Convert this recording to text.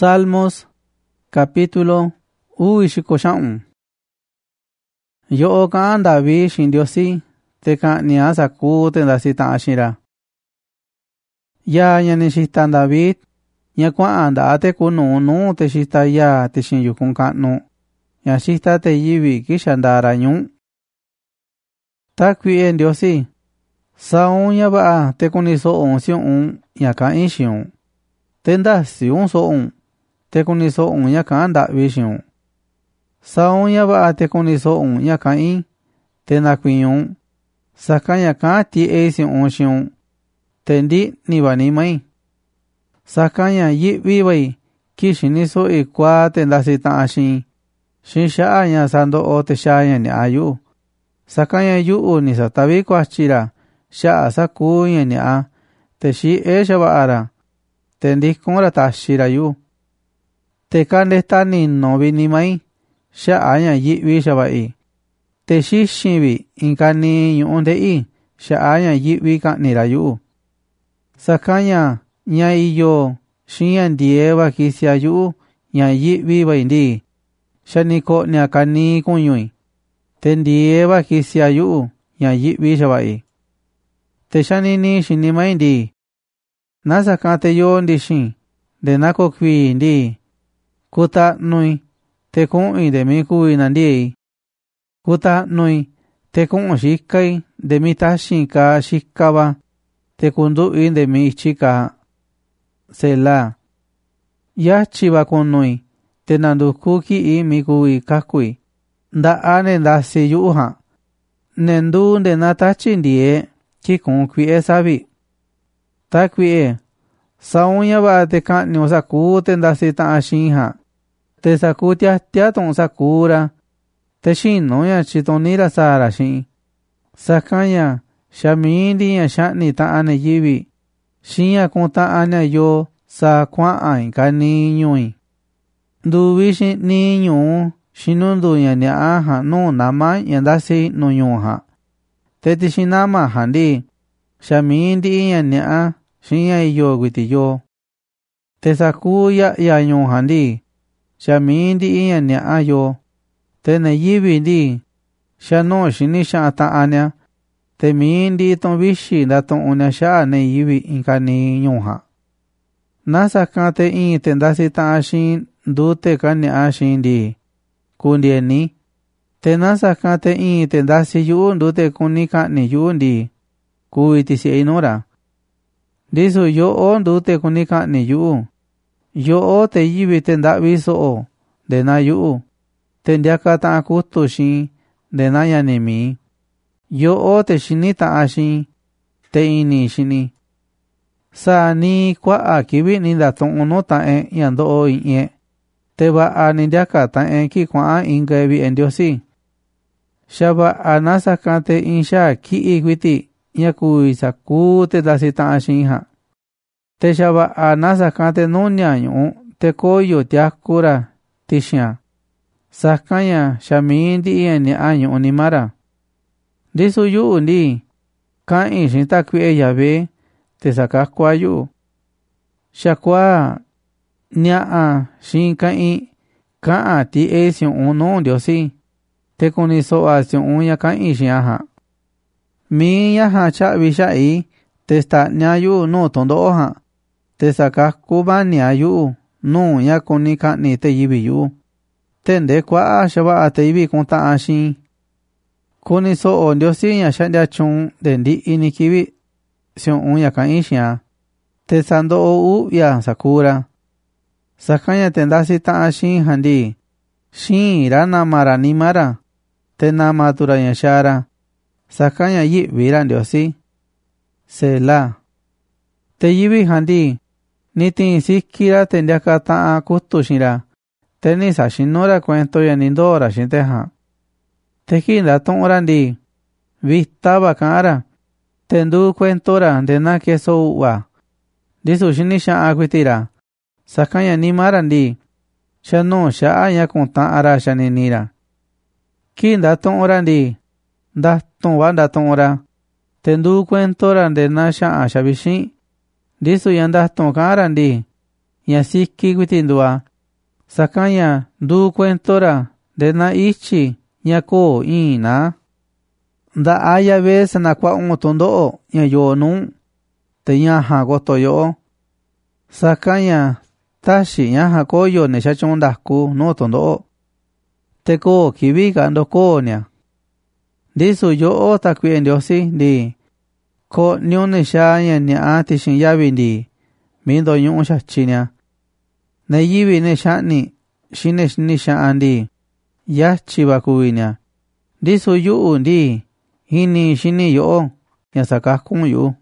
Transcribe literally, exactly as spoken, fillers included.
Salmos capítulo uwixiko xa'un. Yo'o ka'an David xiin Ndiosi te ka'nia sakuu te ndasi ta'an xiin ra. Yaa ña ni xita David ña kua'an nda'a te kunuu nuu te xita yaa te xiin yukun ka'nu ña xita te yivi kixa ndaa ra ñuu. Ta kui'e Ndiosi, saun ña va'a te kuni so'un siu'un ña ka'in xiun, te ndasiun so'un te kuni so'un ña ka'an nda'vi xiun. Saun ña va'a te kuni so'un ña ka'in te nakuiñun, saka ña ka'an tie'e siu'un xiun te ndi'ni vani mai. Saka ña yi'vi vai ki xini so'i kuaa te ndasi ta'an xiin, xiin xa'a ña sando'o te xaa ña ni'a yu'u. Saka ña yu'u ni satavi kuatyi ra xa'a sakuu ña ni'a te xi'e xava'a ra, te ndikun ra taxi ra yu'u. Te kandeta nino vini mai xa'a ña yi'vi xava'i, te xixin vi inka nii ñu'u nde'i xa'a ña yi'vi ka'ni ra yu'u. Saka ña ña iyo xiin ña ndiee va kisia yu'u ña yi'vi vai ndii, xani ko'nia kanii kuñui, te ndiee va kisia yu'u ña yi'vi xava'i. Te xanini xini mai ndii, nasaka te yoo ndixin nde nakokui ndii, kuta'nui te ku'in nde mi kuvi nandiei. Kuta'nui te ku'un xikai nde mi taxin kaa xikava, te kundu'i nde mi ichi kaa. Selah. Yachi va kunui te nanduku ki'i mi kuvi kakui, nda'a ne ndasi yu'u jan. Ne nduu nde na tachi ndiee kikun kui'e savi. Ta kui'e, saun ña va'a te ka'niun sakuu te ndasi ta'an xiin jan, te sakuu tiatia tu'un sakuu ra, te xinu ña chituni ra saa ra xiin. Saka ña xa mii ndi ña xa'ni ta'an ne yivi, xiin ña kunta'an ña yoo saa kua'an kanii ñu'i. Nduvi xi'ni ñuu xinundu ña ni'a jan nuu nama ña ndasi nu ñuu jan. Te tixin nama jan ndii, xa mii ndi'i ña ni'a xiin ña iyo kuiti yoo. Te sakuu ya'ya ñuu jan ndii, xa mii ndi'i ña ni'a yoo. Te ne yivi ndii, xa nuu xini xa'an ta'an ña, te mii ndi'i tu'un vixi ndatu'un ña xa'a ne yivi inka nii ñuu jan. Nasaka te in te ndasi ta'an xiin ndute kani'a xiin ndii, kundieni. Te nasaka te in te ndasi yu'u ndute kuni ka'ni yu'u ndii, kuvi tisi'ei nuu ra. Ndisu yo'o ndute kuni ka'ni yu'u, yo'o te yivi te nda'vi so'o nde na yu'u, te ndiaka ta'an kutu xiin nde na ñani mii. Yo'o te xini ta'an xiin, te ini xini. Saa ni kua'a kivi ni ndatu'un nuu ta'en ña ndo'o iñe, te va'a ni ndiaka ta'en ki kua'an inka vi'e Ndiosi. Xa va'a nasaka te in xaa ki'i kuiti ña kuvi sakuu te ndasi ta'an xiin jan. Te xa va'a nasaka te nunia ñu'u te koyo tiaku ra tixian. Saka ña xa mii ndi'i ña ni'a ñu'u nima ra. Ndisu yu'u ndii, ka'in xiin takui'e Yahvé te sakakua yu'u. Xa kuaa nia'a xiin ka'in ka'an tie'e siu'un nuu Ndiosi, te kuni so'a siu'un ña ka'in xian jan. Mii ña jan cha'vi xa'i te sta'nia yu'u nuu tundo'o jan, te sakaku vania yu'u nuu ña kuni ka'ni te yivi yu'u. Te nde kua'a xava'a te yivi kunta'an xiin. Kuni so'o Ndiosi ña xa'ndia chuun nde ndi'i ni kivi siu'un ña ka'in xian, te sando'o u'via sakuu ra. Saka ña te ndasi ta'an xiin jan ndii, xiin ra nama ra nima ra, te nama tu ra ña xaa ra. Saka ña yi'vi ra Ndiosi. Selah. Te yivi jan ndii, ni tiin siki ra te ndiaka ta'an kutu xiin ra, te ni saxinu ra kuento ya ni ndoo ra xiin te jan. Te ki ndatu'un ra ndii, vita va ka'an ra, te nduu kuento ra nde na keso u'va. Ndisu xini xa'an kuiti ra, saka ña nima ra ndii, xa nuu xa'a ña kunta'an ra xanini ra. Ki ndatu'un ra ndii, ndatun va ndatu'un ra, te nduu kuento ra nde na xa'an xavixin. Ndisu ña ndatun ka'an ra ndii, ña siki kuitindua sakaña ndu cuentora dena ichi ña ko ina nda aya vez na kwa un tondo ña yo nu te ña ha goto yo sakaña tashi ña ha koyo ne sha chondaku no tondo te ko kivi gando ko nya disu yo ta kuen diosi di ko nyone sha ña nya ti shin yavi di mindo yu sha chinya ne yivi ne shani shine shini sha andi ya chiva kuvinya disu yu ndi hini shini yo ña sakakun yu